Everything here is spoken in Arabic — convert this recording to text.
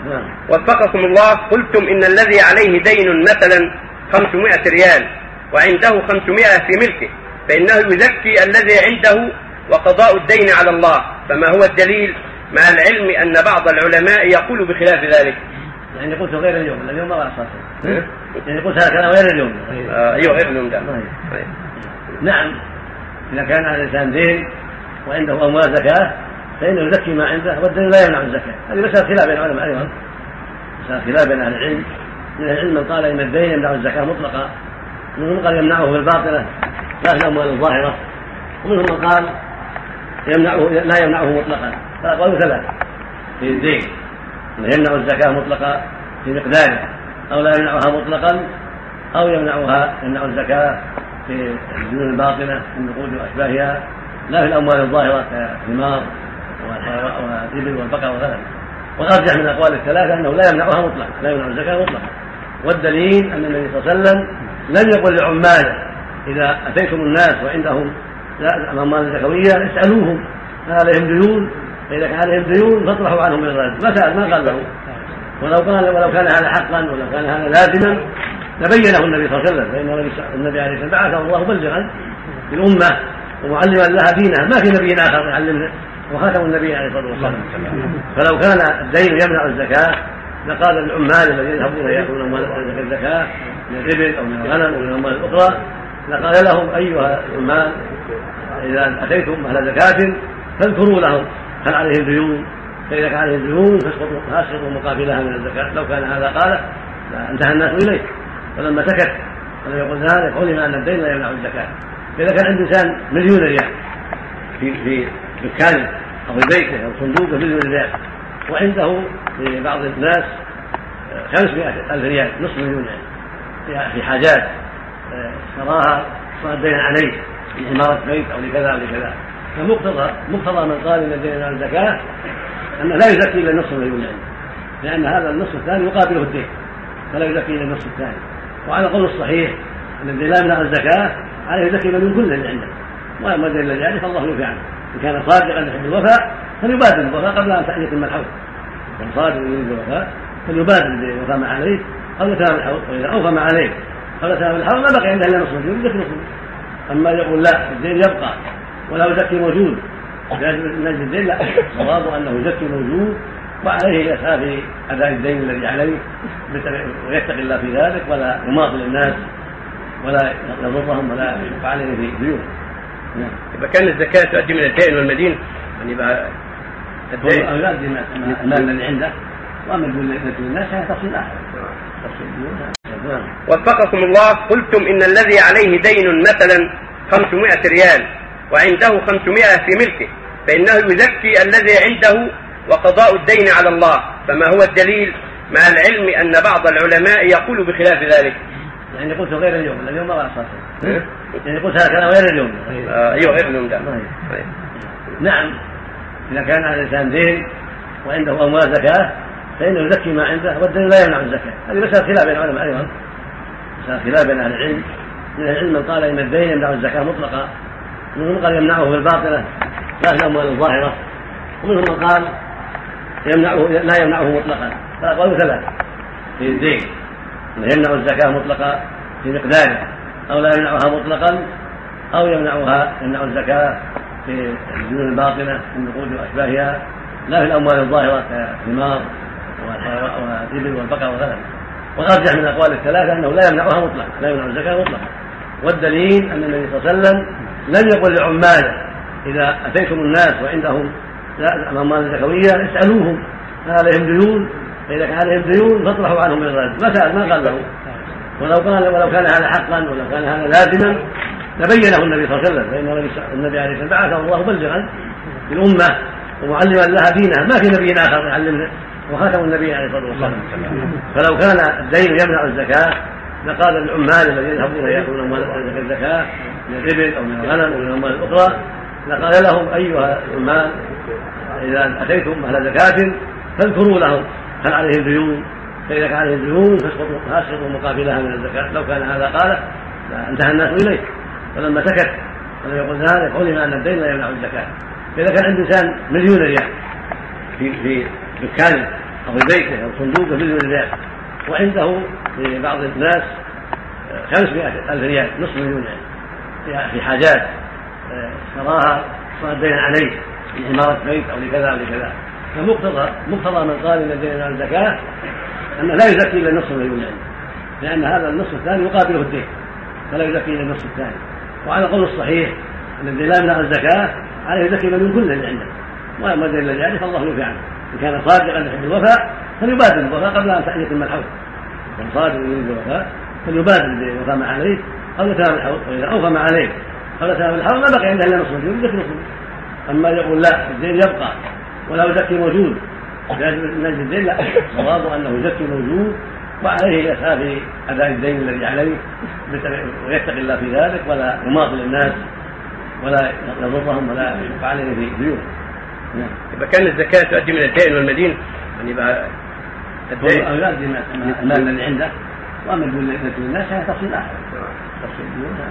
وفقكم الله، قلتم إن الذي عليه دين مثلا 500 ريال وعنده 500 في ملكه، فإنه يزكي الذي عنده وقضاء الدين على الله، فما هو الدليل مع العلم أن بعض العلماء يقول بخلاف ذلك؟ يعني قلت غير اليوم ما أصلا يعني قلت هذا كلام غير اليوم. أيوه غير اليوم ده. نعم، إذا كان على الإنسان دين وعنده أموال زكاة فإنه يزكي ما عنده، والدين لا يمنع الزكاة. هذه مسألة خلاف بين العلماء أيضا، مسألة خلاف بين أهل العلم. من العلم من قال إن الدين يمنع الزكاة مطلقا، ومنهم من قال يمنعه في الباطنة لا في الأموال الظاهرة، ومنهم من قال لا يمنعه مطلقا. فقالوا ثلاثة في الدين: يمنع الزكاة مطلقا في مقداره، أو لا يمنعها مطلقا، أو يمنع الزكاة في الديون الباطنة النقود وأشباهها لا في الأموال الظاهرة كالثمار والإبل والبقر والغنم. والأرجح من الأقوال الثلاثة أنه لا يمنعها مطلقا، لا يمنع الزكاة مطلقا. والدليل أن النبي صلى الله عليه وسلم لم يقل لعماله إذا أتيتم الناس وعندهم أموال زكوية اسألوهم هل عليهم ديون، فإذا كان عليهم ديون فاطرحوا عنهم بالرد. ما قال له. ولو كان هذا حقا ولو كان هذا لازما لبينه النبي صلى الله عليه وسلم، فإن النبي عليه الصلاة والسلام بعثه الله مبلغا للأمة ومعلما لها دينها، ما في نبي آخر يعلمنا، وخاتم النبي عليه الصلاة والسلام. فلو كان الدين يمنع الزكاة لقال العمال الذين يذهبون يأكلون أموال الزكاة من الإبل أو من الغنم أو من الأموال الأخرى لقال لهم: أيها العمال إذا أتيتم أهل زكاة فاذكروا لهم هل عليهم ديون، فإذا كان عليهم ديون فاسقطوا مقابلها من الزكاة. لو كان هذا قاله انتهى الناس إليه، ولما سكت ولم يقل ذلك علم أن الدين لا يمنع الزكاة. فإذا كان عند إنسان مليون ريال في دكانه أو في بيته أو صندوقه مليون ريال، وعنده في بعض الناس 500,000 ريال، نصف مليون ريال في حاجات شراها صار الدين عليه لعمارة بيت أو لكذا أو لكذا، فمقتضى من قال إن الدين يمنع الزكاة أنه لا يزكي إلا النصف مليون عنده، لأن هذا النصف الثاني يقابله الدين، فلا يزكي إلا النصف الثاني. وعلى قول الصحيح أن الدين لا يمنع الزكاة عليه يزكي من كل اللي عنده، وأما الدين الذي عليه فالله يوفي عنه. إن كان صادقا يحب الوفاء فليبادر الوفاء قبل أن يتم الحول، إن صادق يريد الوفاء فليبادر بالوفاء ما عليه قبل تمام الحول، وإذا أوفى ما عليه قبل تمام الحول ما بقي عنده إلا نصف مليون يزكي نصف. أما يقول لا الدين يبقى ولا يزكي موجود من أجل الدين، لا، الصواب أنه يزكي موجود وعليه يسعى في أداء الدين الذي عليه ويتقي الله في ذلك، ولا يماطل الناس ولا يضرهم ولا يبقى عليه في ديون. إذا كان الزكاة تؤدي من الدين والمدين يعني يبقى الدين أو يؤدي المال الذي عنده، وأما الدين التي للناس هي تفصيل آخر. وفقكم الله، قلتم إن الذي عليه دين مثلا 500 ريال وعنده 500 في ملكه، فإنه يزكي الذي عنده وقضاء الدين على الله، فما هو الدليل مع العلم أن بعض العلماء يقول بخلاف ذلك؟ يعني قلت غير اليوم ما أصلا يعني قلت هذا كلام غير اليوم. أيوه غير اليوم ده. نعم، إذا كان على الإنسان دين وعنده أموال زكاة فإنه يزكي ما عنده، والدين لا يمنع الزكاة. هذه مسألة خلاف بين العلماء أيضا، مسألة خلاف بين أهل العلم. من العلم من قال إن الدين يمنع الزكاة مطلقا، ومنهم من قال يمنعه في الباطنة لا في الأموال الظاهرة، ومنهم من قال لا يمنعه مطلقا. فقالوا ثلاثة في الدين: يمنع الزكاة مطلقا في مقداره، أو لا يمنعها مطلقا، أو يمنع الزكاة في الديون الباطنة النقود وأشباهها لا في الأموال الظاهرة كالثمار والإبل والبقر والغنم. والأرجح من الأقوال الثلاثة أنه لا يمنعها مطلقا، لا يمنع الزكاة مطلقا. والدليل أن النبي صلى الله عليه وسلم لم يقل لعماله إذا أتيتم الناس وعندهم أموال زكوية اسألوهم هل عليهم ديون، فإذا كان عليهم ديون فاطرحوا عنهم بالرد. ما قال له. ولو كان هذا حقا ولو كان هذا لازما لبينه النبي صلى الله عليه وسلم، فإن النبي عليه الصلاة والسلام بعثه الله مبلغا للأمة ومعلما لها دينها، ما في نبي آخر يعلمنا، وخاتم النبي عليه الصلاة والسلام. فلو كان الدين يمنع الزكاة لقال العمال الذين يذهبون يأكلون أموال الزكاة من الإبل أو من الغنم أو من الأموال الأخرى لقال لهم: أيها العمال إذا أتيتم أهل زكاة فاذكروا لهم هل عليهم ديون، فإذا كان عليهم ديون فاسقطوا مقابلها من الزكاة. لو كان هذا قاله انتهى الناس إليه، ولما سكت ولم يقل ذلك علم أن الدين لا يمنع الزكاة. فإذا كان عند إنسان مليون ريال في دكانه أو في بيته أو صندوقه مثل ذلك، وعنده لبعض الناس 500,000 ريال، نصف مليون يعني في حاجات اشتراها صار الدين عليه لعمارة بيت أو لكذا أو لكذا. فمقتضى من قال إن الدين على الزكاة أنه لا يزكي إلا النصف مليون يعني، لأن هذا النصف الثاني يقابله الدين، فلا يزكي إلا النصف الثاني. وعلى قول الصحيح أن الدين لا يمنع الزكاة عليه يزكي مليون كله اللي عنده، وأما الدين الذي عليه فالله يوفي عنه. إن كان صادقا يحب الوفاء فليبادر الوفاء قبل أن يتم الحول، إن صادق يريد الوفاء فليبادر بالوفاء ما عليه قبل تمام الحول، وإذا أوفى ما عليه قبل تمام الحول ما بقي عنده إلا نصف مليون يزكي نصف. أما يقول لا الدين يبقى ولا يزكي موجود من أجل الدين، لا، الصواب أنه يزكي موجود وعليه يسعى في أداء الدين الذي عليه ويتقي الله في ذلك، ولا يماطل الناس ولا يضرهم ولا يبقى عليه في ديون. يبقى كان الزكاة تؤدي من الدين والمدين، يعني يبقى الدين يؤدي المال الذي عنده، وأما الدين التي للناس هي تفصيل آخر.